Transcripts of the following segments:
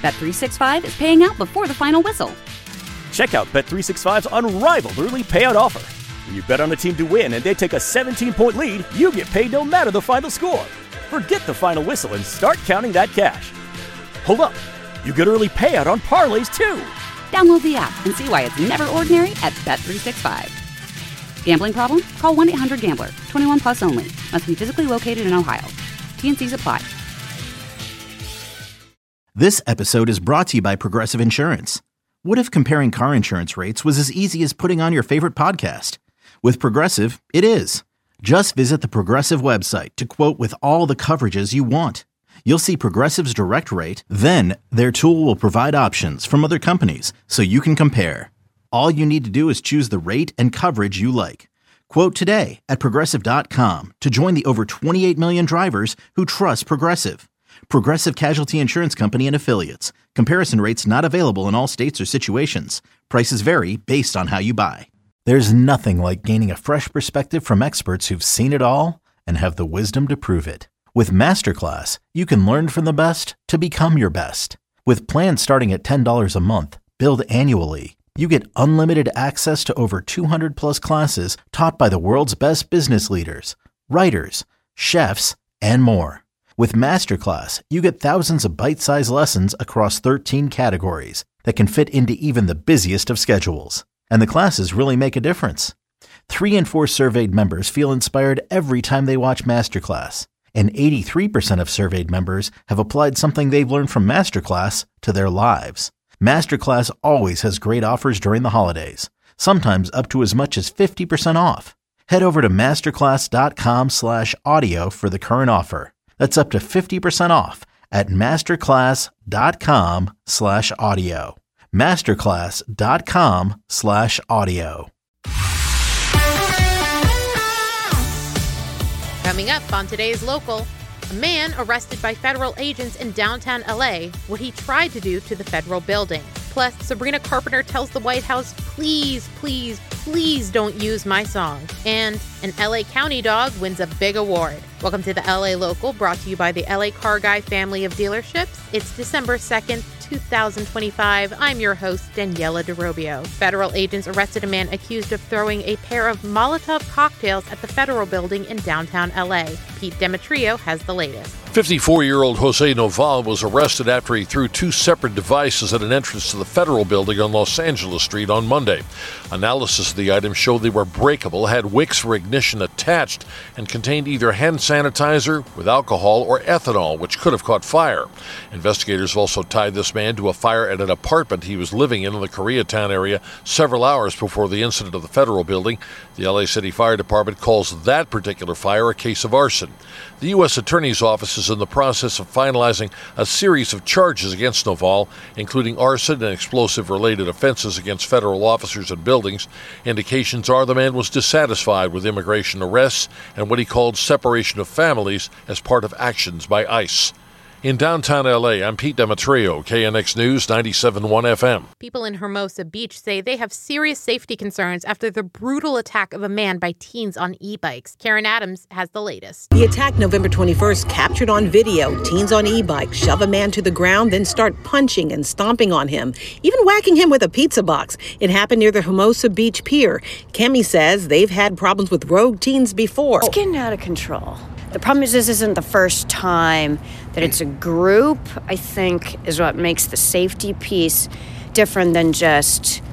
Bet365 is paying out before the final whistle. Check out Bet365's unrivaled early payout offer. When you bet on a team to win and they take a 17-point lead, you get paid no matter the final score. Forget the final whistle and start counting that cash. Hold up. You get early payout on parlays, too. Download the app and see why it's never ordinary at Bet365. Gambling problem? Call 1-800-GAMBLER. 21 plus only. Must be physically located in Ohio. T&Cs apply. This episode is brought to you by Progressive Insurance. What if comparing car insurance rates was as easy as putting on your favorite podcast? With Progressive, it is. Just visit the Progressive website to quote with all the coverages you want. You'll see Progressive's direct rate, then their tool will provide options from other companies so you can compare. All you need to do is choose the rate and coverage you like. Quote today at Progressive.com to join the over 28 million drivers who trust Progressive. Progressive Casualty Insurance Company and Affiliates. Comparison rates not available in all states or situations. Prices vary based on how you buy. There's nothing like gaining a fresh perspective from experts who've seen it all and have the wisdom to prove it. With Masterclass, you can learn from the best to become your best. With plans starting at $10 a month, billed annually, you get unlimited access to over 200 plus classes taught by the world's best business leaders, writers, chefs, and more. With Masterclass, you get thousands of bite-sized lessons across 13 categories that can fit into even the busiest of schedules. And the classes really make a difference. 3 in 4 surveyed members feel inspired every time they watch Masterclass. And 83% of surveyed members have applied something they've learned from Masterclass to their lives. Masterclass always has great offers during the holidays, sometimes up to as much as 50% off. Head over to masterclass.com/audio for the current offer. That's up to 50% off at masterclass.com/audio. masterclass.com/audio. Coming up on today's Local, a man arrested by federal agents in downtown LA, what he tried to do to the federal building. Plus, Sabrina Carpenter tells the White House, please, please, please don't use my song. And an LA County dog wins a big award. Welcome to the LA Local, brought to you by the LA Car Guy family of dealerships. It's December 2nd, 2025. I'm your host, Daniela DeRobio. Federal agents arrested a man accused of throwing a pair of Molotov cocktails at the federal building in downtown LA. Pete Demetrio has the latest. 54-year-old Jose Noval was arrested after he threw 2 separate devices at an entrance to the federal building on Los Angeles Street on Monday. Analysis of the items showed they were breakable, had wicks for ignition attached, and contained either hand sanitizer with alcohol or ethanol, which could have caught fire. Investigators also tied this man to a fire at an apartment he was living in the Koreatown area several hours before the incident of the federal building. The LA City Fire Department calls that particular fire a case of arson. The U.S. Attorney's Office is in the process of finalizing a series of charges against Noval, including arson and explosive-related offenses against federal officers and buildings. Indications are the man was dissatisfied with immigration arrests and what he called separation of families as part of actions by ICE. In downtown LA, I'm Pete Demetrio, KNX News 97.1 FM. People in Hermosa Beach say they have serious safety concerns after the brutal attack of a man by teens on e-bikes. Karen Adams has the latest. The attack November 21st captured on video. Teens on e-bikes shove a man to the ground, then start punching and stomping on him, even whacking him with a pizza box. It happened near the Hermosa Beach Pier. Kemi says they've had problems with rogue teens before. It's getting out of control. The problem is this isn't the first time that it's a group, I think, is what makes the safety piece different than just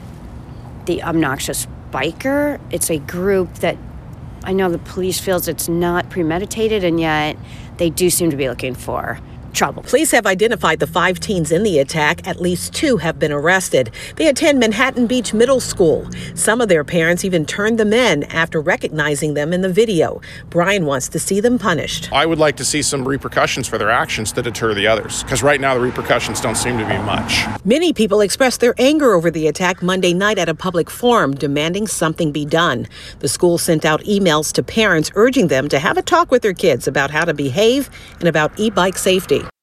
the obnoxious biker. It's a group that I know the police feels it's not premeditated, and yet they do seem to be looking for trouble. Police have identified the 5 teens in the attack. At least 2 have been arrested. They attend Manhattan Beach Middle School. Some of their parents even turned them in after recognizing them in the video. Brian wants to see them punished. I would like to see some repercussions for their actions to deter the others, because right now the repercussions don't seem to be much. Many people expressed their anger over the attack Monday night at a public forum, demanding something be done. The school sent out emails to parents urging them to have a talk with their kids about how to behave and about e-bike safety.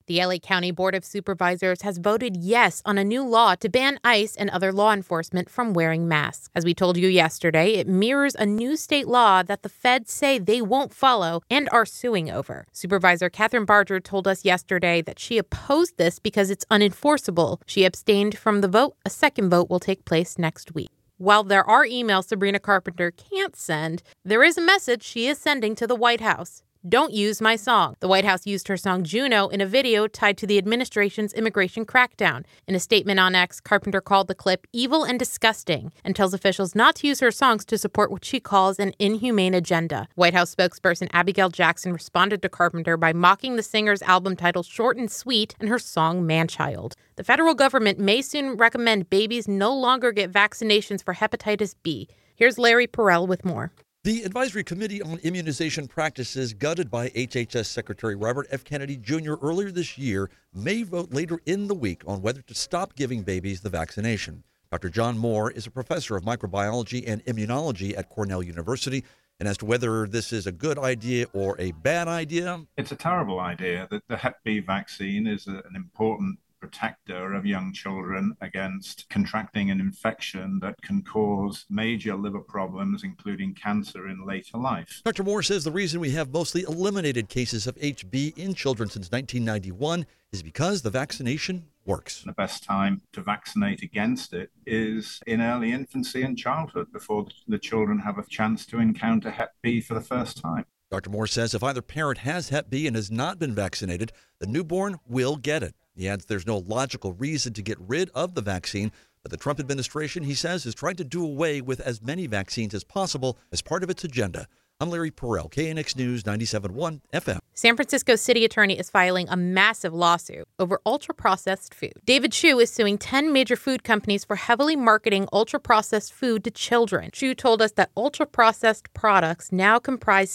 The LA County Board of Supervisors has voted yes on a new law to ban ICE and other law enforcement from wearing masks. As we told you yesterday, it mirrors a new state law that the feds say they won't follow and are suing over. Supervisor Catherine Barger told us yesterday that she opposed this because it's unenforceable. She abstained from the vote. A second vote will take place next week. While there are emails Sabrina Carpenter can't send, there is a message she is sending to the White House. Don't use my song. The White House used her song Juno in a video tied to the administration's immigration crackdown. In a statement on X, Carpenter called the clip evil and disgusting and tells officials not to use her songs to support what she calls an inhumane agenda. White House spokesperson Abigail Jackson responded to Carpenter by mocking the singer's album title Short and Sweet and her song Manchild. The federal government may soon recommend babies no longer get vaccinations for hepatitis B. Here's Larry Perrell with more. The Advisory Committee on Immunization Practices, gutted by HHS Secretary Robert F. Kennedy Jr. earlier this year, may vote later in the week on whether to stop giving babies the vaccination. Dr. John Moore is a professor of microbiology and immunology at Cornell University, and as to whether this is a good idea or a bad idea, it's a terrible idea. That the Hep B vaccine is an important protector of young children against contracting an infection that can cause major liver problems, including cancer in later life. Dr. Moore says the reason we have mostly eliminated cases of HB in children since 1991 is because the vaccination works. The best time to vaccinate against it is in early infancy and childhood, before the children have a chance to encounter Hep B for the first time. Dr. Moore says if either parent has Hep B and has not been vaccinated, the newborn will get it. He adds there's no logical reason to get rid of the vaccine, but the Trump administration, he says, is trying to do away with as many vaccines as possible as part of its agenda. I'm Larry Perrell, KNX News 97.1 FM. San Francisco city attorney is filing a massive lawsuit over ultra-processed food. David Chu is suing 10 major food companies for heavily marketing ultra-processed food to children. Chu told us that ultra-processed products now comprise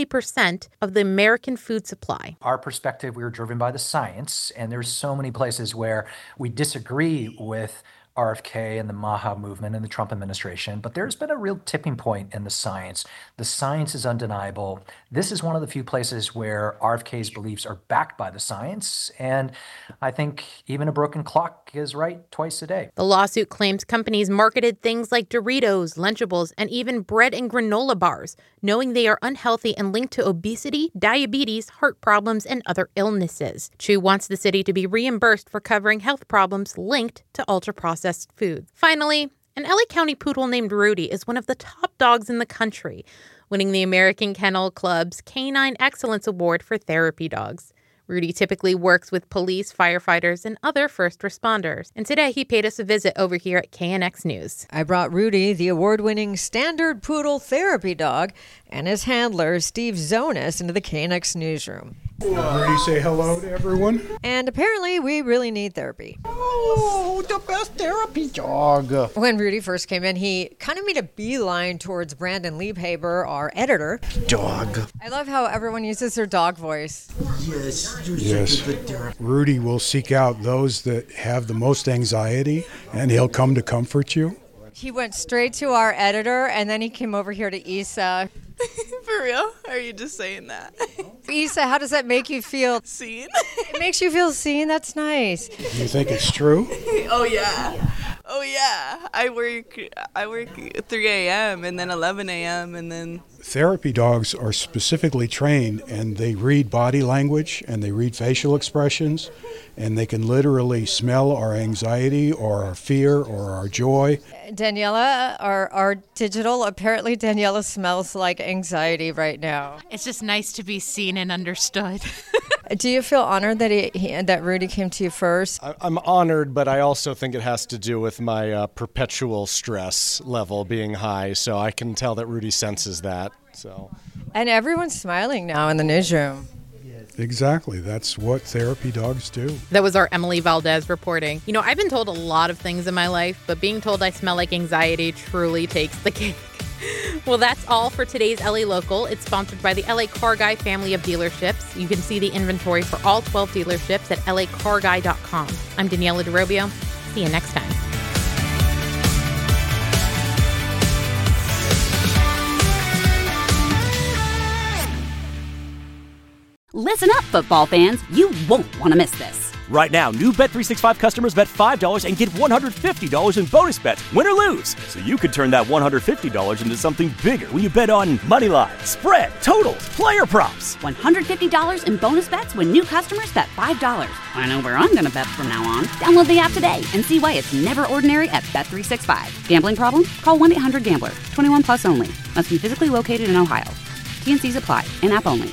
70% of the American food supply. Our perspective, we were driven by the science, and there's so many places where we disagree with RFK and the MAHA movement and the Trump administration, but there's been a real tipping point in the science. The science is undeniable. This is one of the few places where RFK's beliefs are backed by the science, and I think even a broken clock is right twice a day. The lawsuit claims companies marketed things like Doritos, Lunchables, and even bread and granola bars, knowing they are unhealthy and linked to obesity, diabetes, heart problems, and other illnesses. Chu wants the city to be reimbursed for covering health problems linked to ultra-processed food. Finally, an LA County poodle named Rudy is one of the top dogs in the country, winning the American Kennel Club's Canine Excellence Award for therapy dogs. Rudy typically works with police, firefighters, and other first responders. And today he paid us a visit over here at KNX News. I brought Rudy, the award-winning standard poodle therapy dog, and his handler, Steve Zonas, into the KNX newsroom. Rudy, say hello to everyone. And apparently we really need therapy. Oh, the best therapy dog. When Rudy first came in, he kind of made a beeline towards Brandon Liebhaber, our editor. Dog. I love how everyone uses their dog voice. Yes. Rudy will seek out those that have the most anxiety, and he'll come to comfort you. He went straight to our editor, and then he came over here to Issa. For real? Are you just saying that? Issa, how does that make you feel? Seen? It makes you feel seen? That's nice. You think it's true? Oh, yeah. Oh, yeah. I work 3 a.m. and then 11 a.m. and then... Therapy dogs are specifically trained, and they read body language, and they read facial expressions, and they can literally smell our anxiety or our fear or our joy. Daniela, our digital, apparently Daniela smells like anxiety right now. It's just nice to be seen and understood. Do you feel honored that that Rudy came to you first? I'm honored, but I also think it has to do with my perpetual stress level being high, so I can tell that Rudy senses that. So. And everyone's smiling now in the newsroom. Exactly. That's what therapy dogs do. That was our Emily Valdez reporting. You know, I've been told a lot of things in my life, but being told I smell like anxiety truly takes the cake. Well, that's all for today's LA Local. It's sponsored by the LA Car Guy family of dealerships. You can see the inventory for all 12 dealerships at lacarguy.com. I'm Daniela DeRobio. See you next time. Listen up, football fans. You won't want to miss this. Right now, new Bet365 customers bet $5 and get $150 in bonus bets, win or lose. So you could turn that $150 into something bigger when you bet on moneyline, spread, totals, player props. $150 in bonus bets when new customers bet $5. I know where I'm going to bet from now on. Download the app today and see why it's never ordinary at Bet365. Gambling problem? Call 1-800-GAMBLER. 21 plus only. Must be physically located in Ohio. T&Cs apply. In-app only.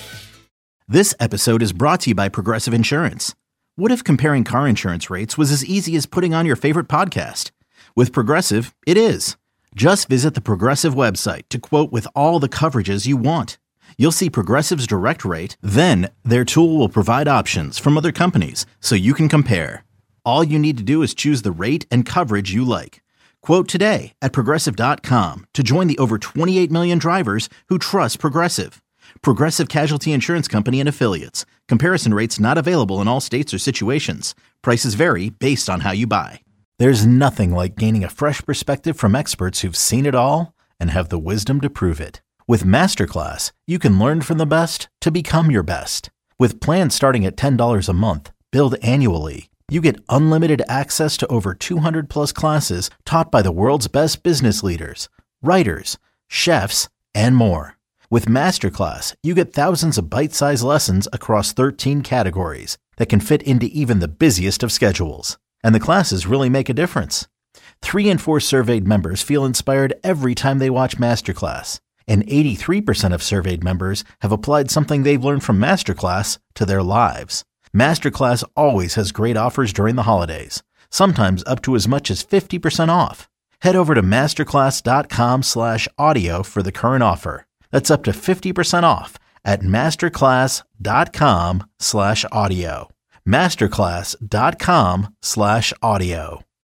This episode is brought to you by Progressive Insurance. What if comparing car insurance rates was as easy as putting on your favorite podcast? With Progressive, it is. Just visit the Progressive website to quote with all the coverages you want. You'll see Progressive's direct rate, then their tool will provide options from other companies so you can compare. All you need to do is choose the rate and coverage you like. Quote today at Progressive.com to join the over 28 million drivers who trust Progressive. Progressive Casualty Insurance Company and Affiliates. Comparison rates not available in all states or situations. Prices vary based on how you buy. There's nothing like gaining a fresh perspective from experts who've seen it all and have the wisdom to prove it. With Masterclass, you can learn from the best to become your best. With plans starting at $10 a month, billed annually, you get unlimited access to over 200 plus classes taught by the world's best business leaders, writers, chefs, and more. With Masterclass, you get thousands of bite-sized lessons across 13 categories that can fit into even the busiest of schedules. And the classes really make a difference. 3 in 4 surveyed members feel inspired every time they watch Masterclass. And 83% of surveyed members have applied something they've learned from Masterclass to their lives. Masterclass always has great offers during the holidays, sometimes up to as much as 50% off. Head over to masterclass.com/audio for the current offer. That's up to 50% off at masterclass.com/audio. Masterclass.com/audio.